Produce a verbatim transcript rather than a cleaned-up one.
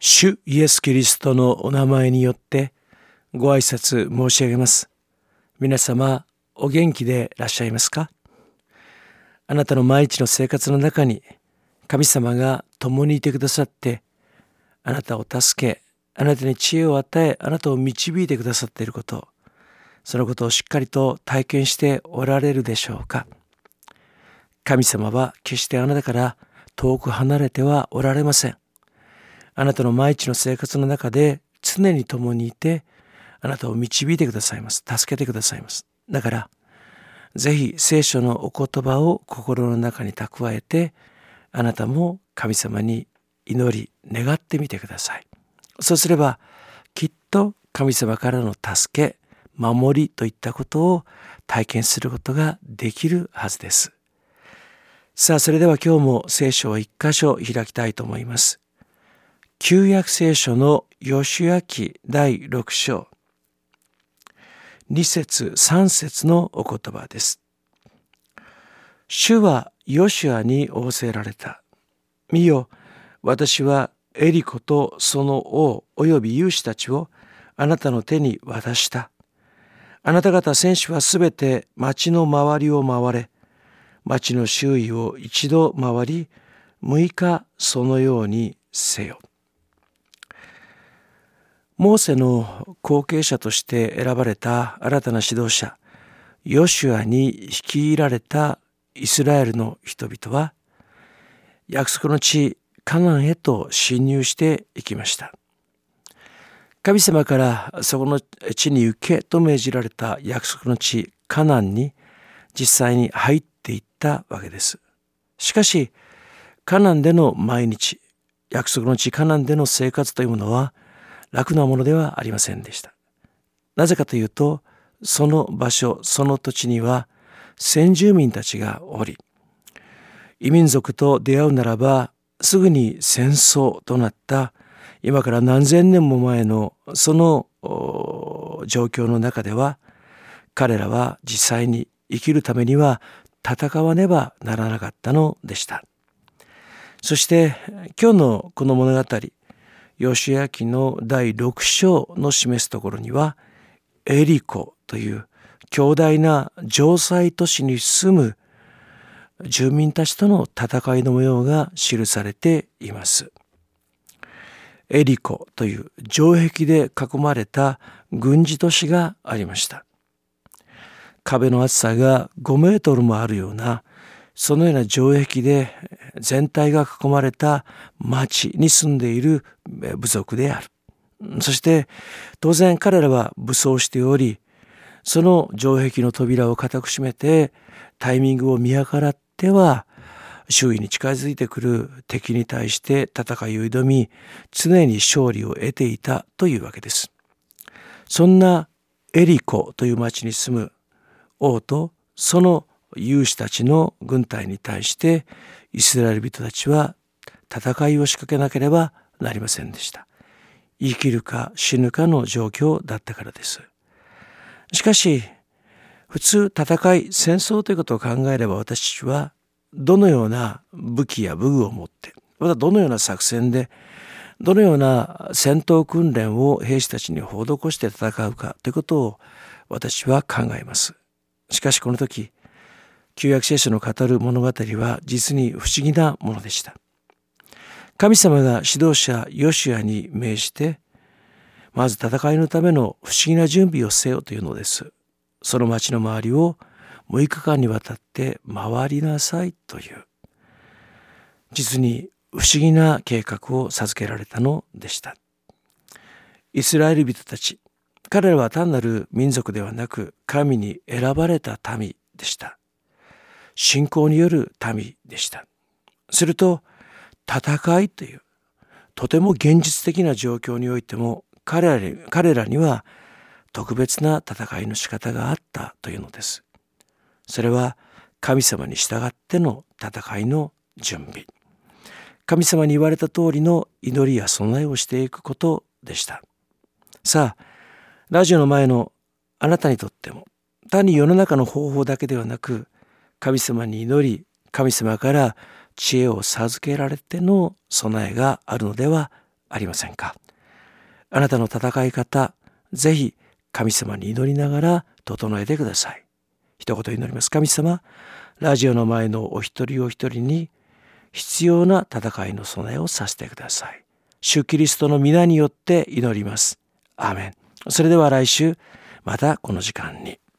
主イエス・キリストのお名前によってご挨拶申し上げます。皆様お元気でいらっしゃいますか？あなたの毎日の生活の中に神様が共にいてくださって、あなたを助け、あなたに知恵を与え、あなたを導いてくださっていること、そのことをしっかりと体験しておられるでしょうか？神様は決してあなたから遠く離れてはおられません。あなたの毎日の生活の中で常に共にいて、あなたを導いてくださいます。助けてくださいます。だから、ぜひ聖書のお言葉を心の中に蓄えて、あなたも神様に祈り、願ってみてください。そうすれば、きっと神様からの助け、守りといったことを体験することができるはずです。さあ、それでは今日も聖書を一箇所開きたいと思います。旧約聖書のヨシュア記だいろく章、に節さん節のお言葉です。主はヨシュアに仰せられた。見よ、私はエリコとその王および勇士たちをあなたの手に渡した。あなた方戦士はすべて町の周りを回れ、町の周囲を一度回り、六日そのようにせよ。モーセの後継者として選ばれた新たな指導者、ヨシュアに率いられたイスラエルの人々は、約束の地カナンへと侵入していきました。神様からそこの地に行けと命じられた約束の地カナンに実際に入っていったわけです。しかし、カナンでの毎日、約束の地カナンでの生活というものは楽なものではありませんでした。なぜかというと、その場所、その土地には先住民たちがおり、異民族と出会うならばすぐに戦争となった今から何千年も前のその状況の中では、彼らは実際に生きるためには戦わねばならなかったのでした。そして今日のこの物語、ヨシュア記のだいろく章の示すところには、エリコという強大な城塞都市に住む住民たちとの戦いの模様が記されています。エリコという城壁で囲まれた軍事都市がありました。壁の厚さがごメートルもあるような、そのような城壁で全体が囲まれた町に住んでいる部族である。そして当然彼らは武装しており、その城壁の扉を固く閉めてタイミングを見計らっては周囲に近づいてくる敵に対して戦いを挑み、常に勝利を得ていたというわけです。そんなエリコという町に住む王とその勇士たちの軍隊に対してイスラエル人たちは戦いを仕掛けなければなりませんでした。生きるか死ぬかの状況だったからです。しかし普通戦い戦争ということを考えれば、私たちはどのような武器や武具を持って、またどのような作戦でどのような戦闘訓練を兵士たちに施して戦うかということを私は考えます。しかしこの時、旧約聖書の語る物語は実に不思議なものでした。神様が指導者ヨシュアに命じて、まず戦いのための不思議な準備をせよというのです。その町の周りをむいかかんにわたって回りなさいという、実に不思議な計画を授けられたのでした。イスラエル人たち、彼らは単なる民族ではなく神に選ばれた民でした。信仰による民でした。すると戦いというとても現実的な状況においても彼らに、彼らには特別な戦いの仕方があったというのです。それは神様に従っての戦いの準備、神様に言われた通りの祈りや備えをしていくことでした。さあ、ラジオの前のあなたにとっても、単に世の中の方法だけではなく、神様に祈り、神様から知恵を授けられての備えがあるのではありませんか。あなたの戦い方、ぜひ神様に祈りながら整えてください。一言祈ります。神様、ラジオの前のお一人お一人に必要な戦いの備えをさせてください。主キリストの皆によって祈ります。アーメン。それでは来週またこの時間に。